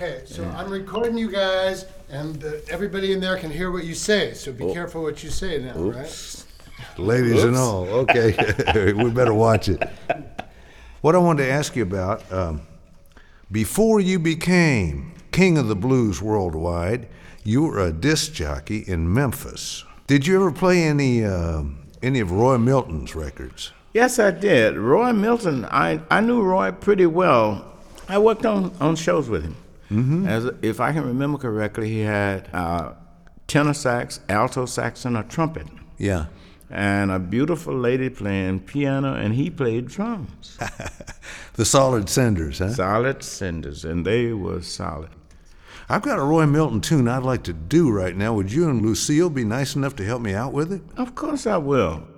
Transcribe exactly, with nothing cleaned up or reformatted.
Okay, so I'm recording you guys, and uh, everybody in there can hear what you say, so be careful what you say now, right? Ladies Oops. and all, okay, we better watch it. What I wanted to ask you about, um, before you became king of the blues worldwide, you were a disc jockey in Memphis. Did you ever play any uh, any of Roy Milton's records? Yes, I did. Roy Milton, I, I knew Roy pretty well. I worked on, on shows with him. Mm-hmm. As if I can remember correctly, he had uh, tenor sax, alto sax, and a trumpet. Yeah. And a beautiful lady playing piano, and he played drums. The Solid Cinders, huh? Solid cinders, and they were solid. I've got a Roy Milton tune I'd like to do right now. Would you and Lucille be nice enough to help me out with it? Of course I will.